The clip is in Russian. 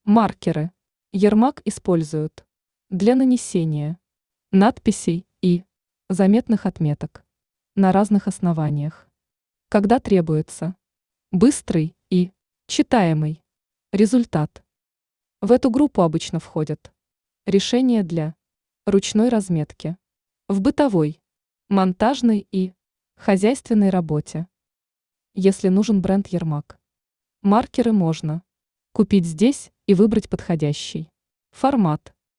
Маркеры. Ермак используют для нанесения надписей и заметных отметок на разных основаниях, когда требуется быстрый и читаемый результат. В эту группу обычно входят решения для ручной разметки, в бытовой, монтажной и хозяйственной работе. Если нужен бренд Ермак, маркеры можно купить здесь и выбрать подходящий формат.